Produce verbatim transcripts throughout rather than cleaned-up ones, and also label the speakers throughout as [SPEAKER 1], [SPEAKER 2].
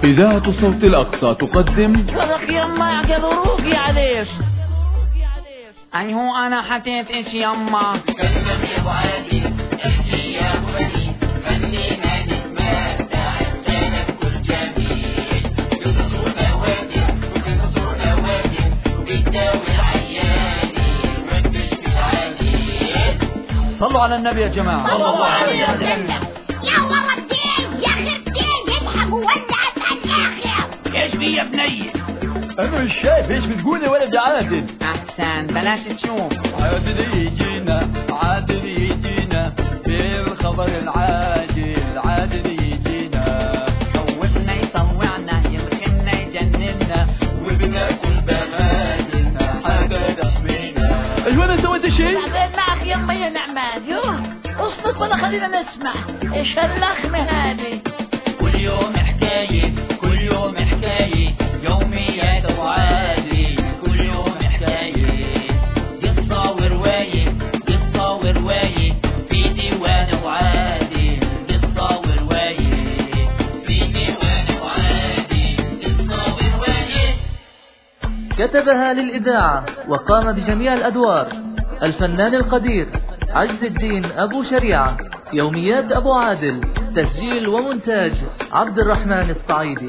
[SPEAKER 1] إذاعة صوت الأقصى تقدم
[SPEAKER 2] صدق يما قدروك يا عديش. أي هو أنا حكيت إيش يما
[SPEAKER 3] تكلم يا أبو عادل احكي يا أبو بديل خلينا نتمتع كانت كل جميل قصص ونوادر وقصص ونوادر وبتداوي العياني وبتشفي العليل.
[SPEAKER 2] صلوا على النبي يا جماعة
[SPEAKER 3] صلى الله عليه وسلم.
[SPEAKER 4] يا والله الدين يا أخي الدين يضحك وولعت على الآخر.
[SPEAKER 3] إيش في يا بني؟
[SPEAKER 1] أنا مش شايف إيش بتقول يا ولد عادل.
[SPEAKER 2] أحسن بلاش تشوف.
[SPEAKER 1] عادل يجينا عادل يجينا بالخبر العاجل عادل يجينا
[SPEAKER 2] خوفنا يطوعنا يلخنا يجننا
[SPEAKER 1] وبناكل بغالنا حاجة تحمينا. أيوة أنا سويت شيء؟
[SPEAKER 4] بعدين معك يما يا نعمان. يوه اصبر ولا خلينا نسمع ايش هاللخمة هذه.
[SPEAKER 3] كل يوم حكاية كل يوم حكاية يوميات أبو عادل كل يوم حكاية قصة ورواية قصة ورواية في ديوان أبو عادل قصة ورواية في ديوان أبو عادل قصة ورواية.
[SPEAKER 5] كتبها للإذاعة وقام بجميع الأدوار الفنان القدير عز الدين أبو شريعة. يوميات أبو عادل تسجيل ومونتاج عبد الرحمن الصعيدي.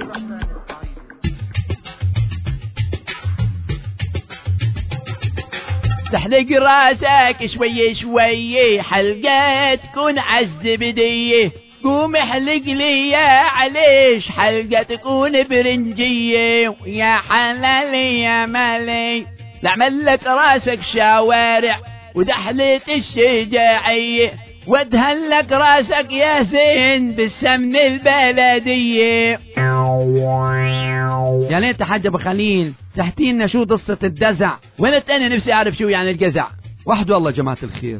[SPEAKER 6] تحلق راسك شوي شوي حلقة تكون عز بديه قوم احلق لي يا عليش حلقة تكون برنجية يا حلال يا مالي لعمل لك راسك شوارع ودحلة الشجاعية وادهن لك راسك يا زين بالسمن البلدية. يا ليت حاج ابو خليل تحكي لنا شو قصة الدزع وانا تاني نفسي اعرف شو يعني الجزع. وحده والله جماعة الخير.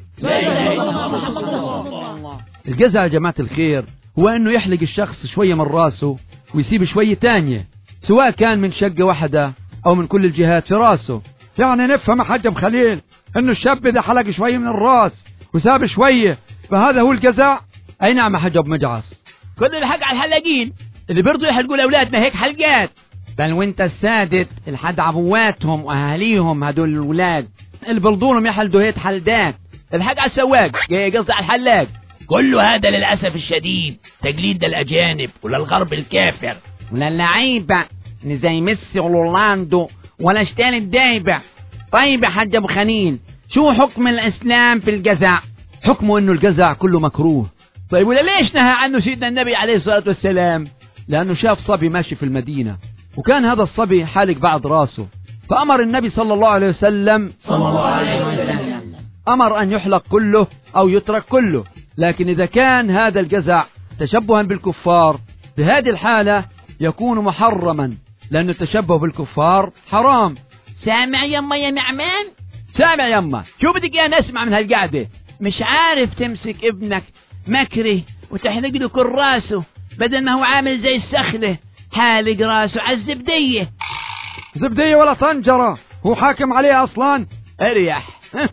[SPEAKER 6] الجزع يا جماعة الخير هو انه يحلق الشخص شوية من راسه ويسيب شوية تانية سواء كان من شقة واحدة او من كل الجهات في راسه. يعني نفهم حاج ابو خليل انه الشاب اذا حلق شوية من الراس وساب شوية فهذا هو الجزع. اي نعم يا حاج ابو مجعص. كل الحق على الحلاقين اللي بيرضوا يحلقوا الاولاد ما هيك حلقات. بل وانت السادت الحد عبواتهم واهاليهم هدول الولاد اللي بلضونهم يحلدوا هيك حلدات. الحق على السواق جاي قصدي على الحلاق.
[SPEAKER 3] كل هذا للأسف الشديد تقليد للأجانب وللغرب الكافر
[SPEAKER 6] ولا اللعيبة زي ميسي ورونالدو ولا اشتال الدايبة. طيب يا حاج ابو خليل شو حكم الاسلام في الجزع؟
[SPEAKER 5] حكمه انه الجزع كله مكروه.
[SPEAKER 6] طيب ولا ليش نهى عنه سيدنا النبي عليه الصلاة والسلام؟
[SPEAKER 5] لانه شاف صبي ماشي في المدينة وكان هذا الصبي حالق بعض راسه فامر النبي صلى الله عليه وسلم
[SPEAKER 3] صلى الله عليه وسلم
[SPEAKER 5] امر ان يحلق كله او يترك كله. لكن اذا كان هذا الجزع تشبها بالكفار بهذه الحالة يكون محرما لأن التشبه بالكفار حرام.
[SPEAKER 6] سامع يما يا نعمان؟
[SPEAKER 5] سامع يما.
[SPEAKER 6] شو بدك يا نسمع من هالقعدة؟ مش عارف تمسك ابنك مكري وتحلق له كل راسه بدل ما هو عامل زي السخلة حالق راسه على الزبدية.
[SPEAKER 5] زبدية ولا طنجرة هو حاكم عليها أصلا.
[SPEAKER 6] اريح.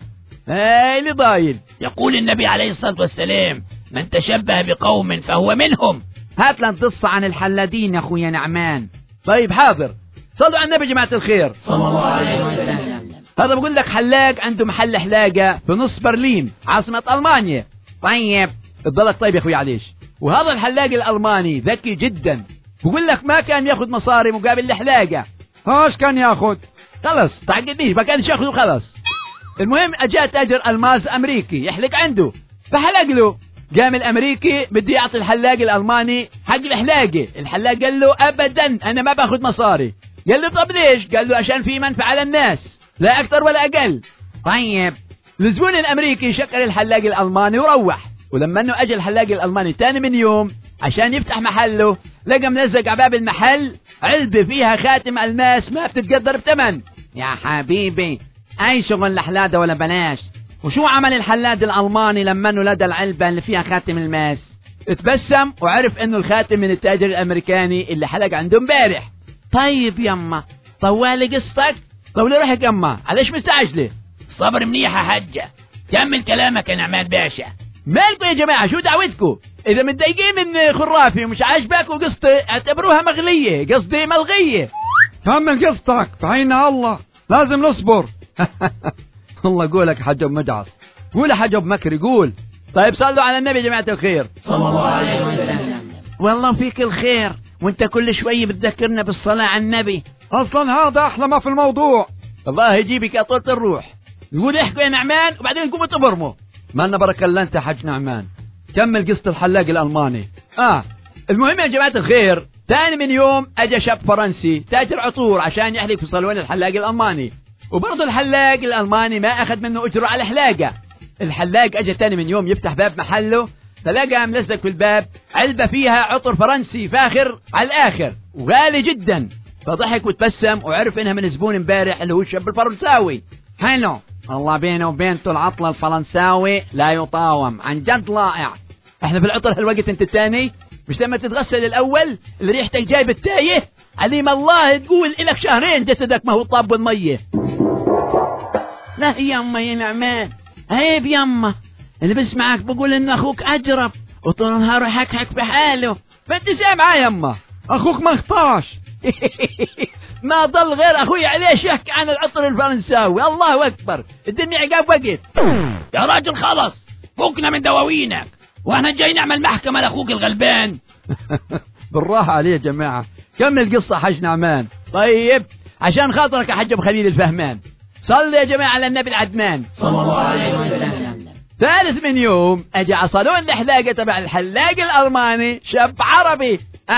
[SPEAKER 6] هاي اللي ضايل.
[SPEAKER 3] يقول النبي عليه الصلاة والسلام من تشبه بقوم فهو منهم.
[SPEAKER 6] هات لنا قصة عن الحلادين يا اخويا نعمان.
[SPEAKER 5] طيب حاضر. صلوا على النبي جماعة الخير
[SPEAKER 3] صلى الله عليه وسلم.
[SPEAKER 6] هذا بقول لك حلاق عنده محل حلاقة في نص برلين عاصمة ألمانيا.
[SPEAKER 5] طيب تضلك طيب يا اخوي عليش.
[SPEAKER 6] وهذا الحلاق الألماني ذكي جدا بقول لك ما كان ياخذ مصاري مقابل الحلاقة.
[SPEAKER 5] هاش كان ياخذ؟
[SPEAKER 6] خلص تعقدنيش ما كانش ياخذه خلص. المهم اجا تاجر الماس امريكي يحلق عنده فحلق له. قام الامريكي بده يعطي الحلاق الالماني حق الحلاقه. الحلاق قال له ابدا انا ما باخذ مصاري. قال له طب ليش؟ قال له عشان في منفعه للناس لا اكثر ولا اقل.
[SPEAKER 5] طيب
[SPEAKER 6] الزبون الامريكي شكر الحلاق الالماني وروح. ولما انه اجى الحلاق الالماني تاني من يوم عشان يفتح محله لقى ملزق على باب المحل علبه فيها خاتم الماس ما بتتقدر بثمن.
[SPEAKER 5] يا حبيبي اي شغل لحلاده ولا بلاش. وشو عمل الحلاد الألماني لما انه لدى العلبة اللي فيها خاتم الماس؟
[SPEAKER 6] اتبسم وعرف انه الخاتم من التاجر الامريكاني اللي حلق عنده امبارح.
[SPEAKER 5] طيب يما
[SPEAKER 6] طوالي قصتك؟ طولي روحك يما عليش مستعجلة؟
[SPEAKER 3] صبر منيح يا حجة كمل كلامك يا نعمان باشا.
[SPEAKER 6] مالكم يا جماعة شو دعوتكم؟
[SPEAKER 3] اذا متضايقين من خرافي ومش عاجباكوا قصتي اعتبروها مغلية، قصدي ملغية.
[SPEAKER 6] كمل قصتك بعينا الله، لازم نصبر. الله قولك يا حجب مدعس، قول يا حجب مكري قول.
[SPEAKER 3] طيب صلوا على النبي يا جماعة الخير
[SPEAKER 1] صلى الله عليه وسلم.
[SPEAKER 2] والله فيك الخير، وانت كل شوية بتذكرنا بالصلاة على النبي.
[SPEAKER 6] اصلا هذا احلى ما في الموضوع.
[SPEAKER 3] الله يجيبك يا طولة الروح. نقول احكوا يا نعمان وبعدين قوموا تبرموا.
[SPEAKER 5] ما لنا بركة الا انت يا حج نعمان، كمل قصة الحلاق الألماني.
[SPEAKER 3] اه المهم يا جماعة الخير، ثاني من يوم اجى شاب فرنسي تاجر عطور عشان يحلق في صالون الحلاق الألماني، وبرضه الحلاق الألماني ما اخذ منه اجره على حلاقه. الحلاق اجى ثاني من يوم يفتح باب محله، فلقى ملزق في الباب علبة فيها عطر فرنسي فاخر على الآخر وغالي جدا، فضحك وتبسم وعرف انها من زبون امبارح اللي هو الشاب الفرنساوي.
[SPEAKER 5] حلو، الله بينه وبينته العطل الفرنساوي لا يطاوم، عن جد رائع.
[SPEAKER 3] احنا في العطر هالوقت انت الثاني مش لما تتغسل الاول اللي ريحتك جايب التايه، عليم الله تقول الك شهرين جسدك ما هو طاب بالميه.
[SPEAKER 2] لا يما يا نعمان، عيب يما، اللي بسمعك بقول ان اخوك اجرب وطول النهار يحكحك بحاله.
[SPEAKER 3] فانت سامعه يما،
[SPEAKER 6] اخوك ما اختاش.
[SPEAKER 3] ما ضل غير اخوي عليه شك عن العطر الفرنساوي. الله اكبر، الدنيا عقاب وقت.
[SPEAKER 1] يا راجل خلص فوقنا من دواوينك، واحنا جاي نعمل محكمة لاخوك الغلبان.
[SPEAKER 5] بالراحة عليه يا جماعة، كمل قصة حج نعمان.
[SPEAKER 3] طيب عشان خاطرك يا حج ابو خليل الفهمان، صلي يا جماعة على النبي العدنان
[SPEAKER 1] صلى الله عليه وسلم.
[SPEAKER 3] ثالث من يوم اجى على صالون الحلاقة تبع الحلاق الألماني شاب عربي.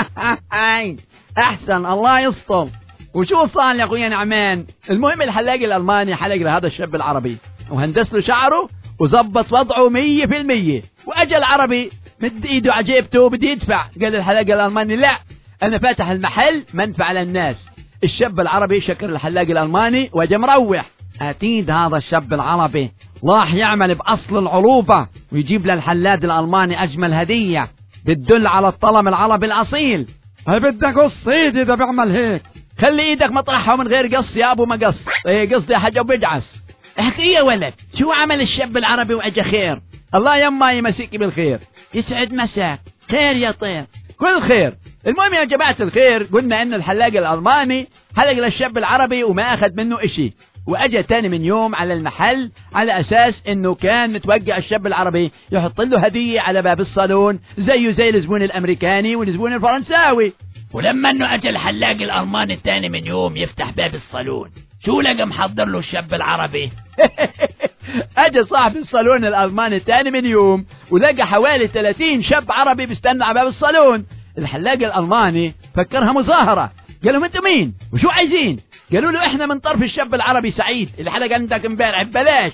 [SPEAKER 5] احسن، الله يسطر.
[SPEAKER 3] وشو صار يا اخويا نعمان؟ المهم الحلاق الألماني حلق لهذا الشاب العربي وهندس له شعره وظبط وضعه مية في المية، واجى العربي مد ايده على جيبته بدي يدفع، قال الحلاق الألماني لا انا فاتح المحل منفعة للناس. الشاب العربي شكر الحلاق الألماني وجا مروح.
[SPEAKER 5] اكيد هذا الشاب العربي راح يعمل باصل العروبة ويجيب للحلاق الألماني اجمل هدية بتدل على الطلم العربي الاصيل.
[SPEAKER 6] هاي بدك قص ايدي اذا بيعمل هيك.
[SPEAKER 3] خلي ايدك مطرحها ومن غير قص يا ابو ما قص. ايه قصدي يا حاج ابو بجعس.
[SPEAKER 2] احكي يا ولد، شو عمل الشاب العربي واجا خير؟
[SPEAKER 3] الله يما يمسيك بالخير.
[SPEAKER 2] يسعد مساك. خير يا طير.
[SPEAKER 3] كل خير. المهم يا جماعة الخير، قلنا ان الحلاق الألماني حلق للشاب العربي وما اخذ منه اشي، واجا تاني من يوم على المحل على اساس انه كان متوقع الشاب العربي يحط له هدية على باب الصالون زيه زي الزبون الامريكاني والزبون الفرنساوي.
[SPEAKER 1] ولما انه اجى الحلاق الألماني الثاني من يوم يفتح باب الصالون، شو لقى محضر له الشاب العربي؟
[SPEAKER 3] اجى صاحب الصالون الألماني الثاني من يوم ولقى حوالي ثلاثين شاب عربي بيستنى على باب الصالون. الحلاق الألماني فكرها مظاهرة، قال لهم انتوا مين وشو عايزين؟ قالوا له احنا من طرف الشاب العربي سعيد اللي حلق عندك امبارح ببلاش.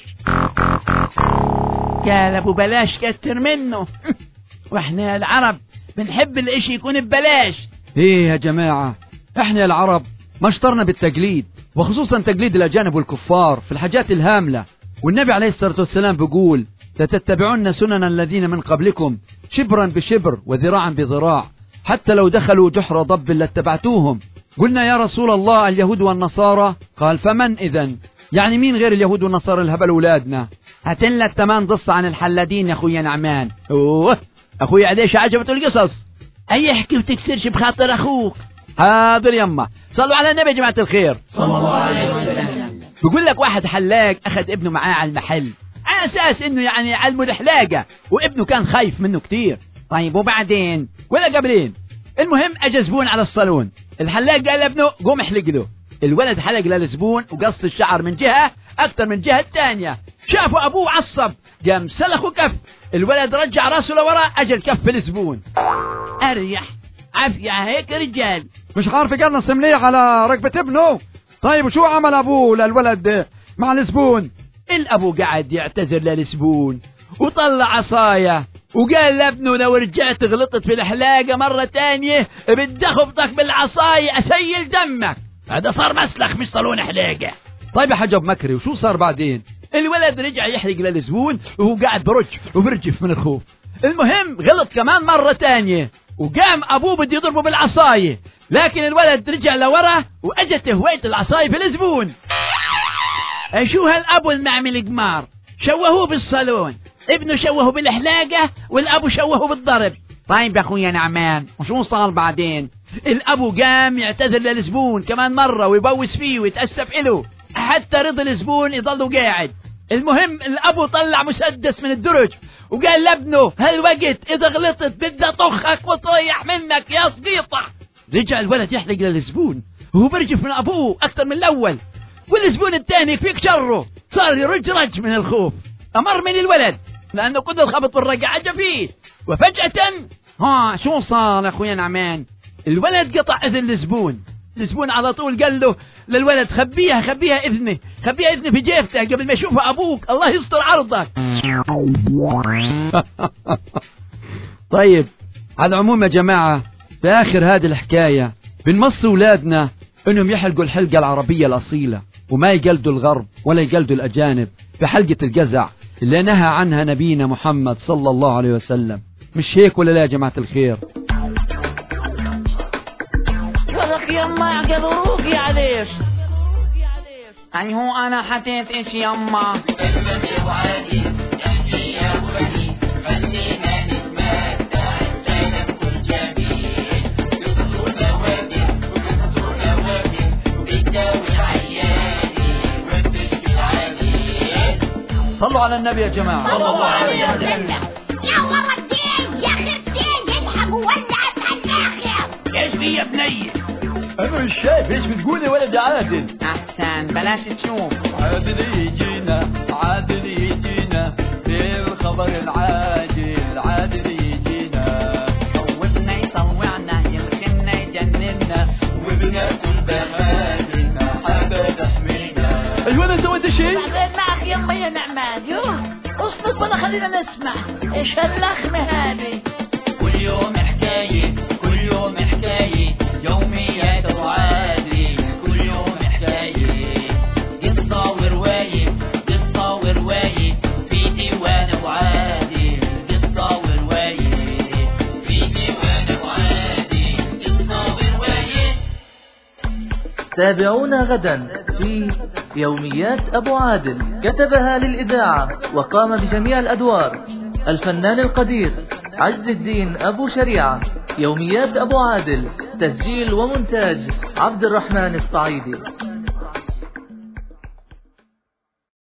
[SPEAKER 2] قال ابو بلاش كتر منه. واحنا العرب بنحب الاشي يكون ببلاش.
[SPEAKER 5] ايه يا جماعة، احنا العرب ما اشترنا بالتقليد، وخصوصا تقليد الاجانب والكفار في الحاجات الهاملة. والنبي عليه الصلاة والسلام بيقول لتتبعون سنن الذين من قبلكم شبرا بشبر وذراعا بذراع، حتى لو دخلوا جحر ضب لاتبعتوهم. قلنا يا رسول الله اليهود والنصارى؟ قال فمن إذن؟ يعني مين غير اليهود والنصارى الهبل أولادنا؟ هاتلنا التمان ضص عن الحلادين يا أخويا نعمان.
[SPEAKER 3] اوه أخويا عديش عجبته القصص.
[SPEAKER 2] أي احكي وتكسرش بخاطر أخوك.
[SPEAKER 3] حاضر يما، صلوا على النبي يا جماعة الخير
[SPEAKER 1] صلى الله عليه وسلم.
[SPEAKER 3] بيقول لك واحد حلاق أخذ ابنه معاه على المحل على أساس إنه يعني يعلمه الحلاقة، وابنه كان خايف منه كتير.
[SPEAKER 5] طيب وبعدين؟
[SPEAKER 3] ولا قبلين. المهم أجا زبون على الصالون، الحلاق قال لابنه قوم احلق له. الولد حلق للزبون وقص الشعر من جهة أكتر من جهة الثانية. شافوا أبوه عصب، قام سلخه كف. الولد رجع راسه لورا، أجا الكف في الزبون.
[SPEAKER 2] أريح عافية هيك رجال.
[SPEAKER 6] مش عارف يقنص مليح على ركبة ابنه. طيب وشو عمل أبوه للولد مع الزبون؟
[SPEAKER 3] الأبو قاعد يعتذر للزبون وطلع عصاية وقال لابنه لو رجعت غلطت في الحلاقة مرة تانية بدي اخبطك بالعصاية اسيل دمك.
[SPEAKER 1] هذا صار مسلخ مش صالون حلاقة.
[SPEAKER 5] طيب يا حجب مكري وشو صار بعدين؟
[SPEAKER 3] الولد رجع يحرق للزبون وهو قاعد برج وبرجف من الخوف. المهم غلط كمان مرة تانية وقام ابوه بده يضربه بالعصاية، لكن الولد رجع لورا واجت هوية العصاية في الزبون.
[SPEAKER 2] شو هالابو المعمل قمار، شوهوه بالصالون. ابنه شوهه بالحلاقة والأبو شوهه بالضرب.
[SPEAKER 3] طيب يا أخويا نعمان، وشو صار بعدين؟
[SPEAKER 2] الأبو قام يعتذر للزبون كمان مرة ويبوس فيه ويتأسف إله حتى رضي الزبون يضلوا قاعد. المهم الأبو طلع مسدس من الدرج وقال لابنه هالوقت إذا غلطت بدي أطخك وطيح منك يا صبيطة. رجع الولد يحلق للزبون وهو برجف من أبوه أكثر من الأول، والزبون الثاني فيك شره صار يرجرج من الخوف. أمر من الولد لأنه كل الخبط والرقع عجب فيه، وفجأة
[SPEAKER 3] ها شو صار يا أخويا نعمان؟
[SPEAKER 2] الولد قطع إذن الزبون. الزبون على طول قال له للولد خبيها خبيها إذني خبيها إذني في جيبتك قبل ما يشوفها أبوك، الله يستر عرضك.
[SPEAKER 5] طيب على العموم يا جماعة، في آخر هذه الحكاية بنمص أولادنا إنهم يحلقوا الحلقة العربية الأصيلة وما يقلدوا الغرب ولا يقلدوا الأجانب في حلقة الجزع اللي نهى عنها نبينا محمد صلى الله عليه وسلم. مش هيك ولا لا يا جماعة الخير؟
[SPEAKER 4] ولك يما يعقلوا روحي عليك.
[SPEAKER 3] أي هو أنا حطيت إيش يما؟
[SPEAKER 5] صلوا على النبي يا جماعة.
[SPEAKER 4] صلى الله عليه وسلم.
[SPEAKER 7] يا ورا الدين يا خرتين اذهبوا ولعت الآخر.
[SPEAKER 1] ايش في يا بني؟
[SPEAKER 5] أنا مش شايف ايش بتقول يا ولد عادل.
[SPEAKER 3] أحسن بلاش تشوف.
[SPEAKER 5] عادل يجينا عادل يجينا بالخبر العاجل عادل يجينا
[SPEAKER 3] صوتنا يطوعنا يلخمنا يجننا
[SPEAKER 5] وبناكل بهادنا حاجة تحمينا. أيوة أنا سويت شيء؟
[SPEAKER 4] بعدين معك يما يا نعمان. يوه اصمت ولا خلينا نسمع ايش هاللخمة هذه.
[SPEAKER 1] كل يوم حكاية كل يوم حكاية يوميات أبو عادل، كل يوم حكاية قصة ورواية قصة ورواية في ديوان أبو عادل، قصة ورواية في ديوان أبو عادل، قصة ورواية.
[SPEAKER 8] تابعونا غدا في يوميات أبو عادل. كتبها للإذاعة وقام بجميع الأدوار الفنان القدير عز الدين أبو شريعة. يوميات أبو عادل، تسجيل ومونتاج عبد الرحمن الصعيدي.